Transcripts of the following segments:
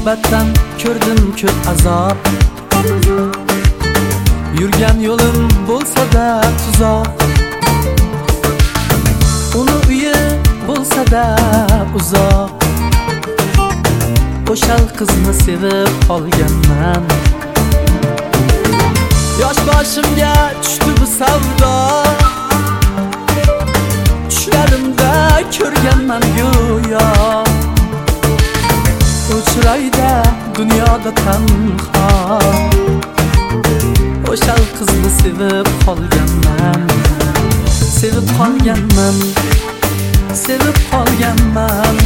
muhabbatdan ko'rdim ko'p azob. Yurgan yo'lim bo'lsa-da tuzoq, uni uyi bo'lsa-da uzoq. O'shal qizni sevib qolganman. Yosh boshimga tushdi bu savdo, tushlarimda ko'rganman go'yo. O'chirayda dunyoda tanho, o'shal qizni sevib qolganman. Sevib qolganman, sevib qolganman.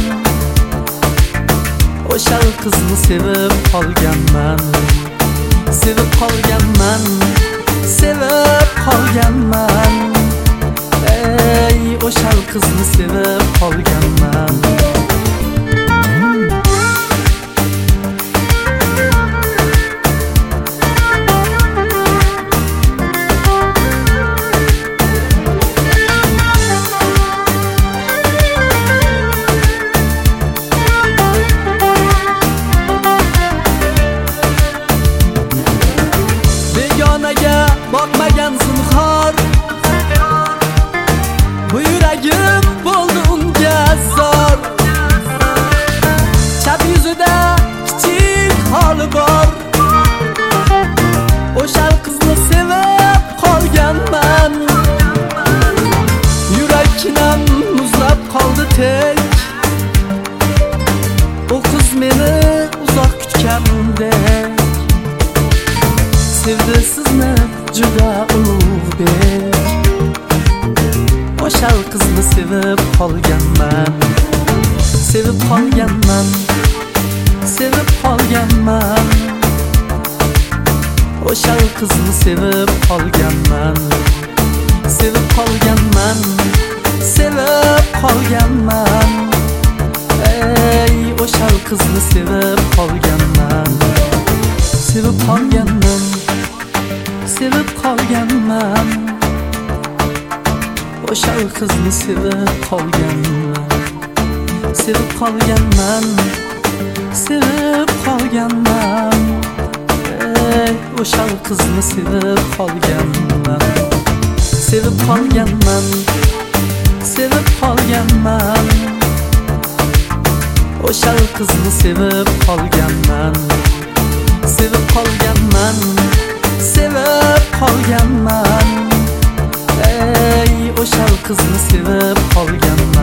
O'shal qizni sevib qolganman. Sevib qolganman, sevib qolganman. Ey, o'shal qizni sevib qolganman. Bakmagan zinhor, bu yuragim bo'ldi unga zor. Chap yuzida kichik holi bor, o'shal qizni sevib qolganman. Yuraginam muzlab qoldi tek, o qiz meni uzoq kutgandek. Sevdi sizni juda ulug'bek, o'shal qizni sevib qolganman. Sevib qolganman, sevib qolganman. O'shal qizni sevib qolganman. Sevib qolganman, sevib qolganman. Ey, o'shal qizni sevib qolganman. Sevib qolganman, sevib qolganman. O'shal qizni sevib qolganman. Sevib qolganman, sevib qolganman. Ey, o'shal qizni sevib qolganman. Sevib qolganman, sevib qolganman. O'shal qizni sevib qolganman. Sevib qolganman, sevib qolganman. Ey, o'shal qizni sevib qolganman.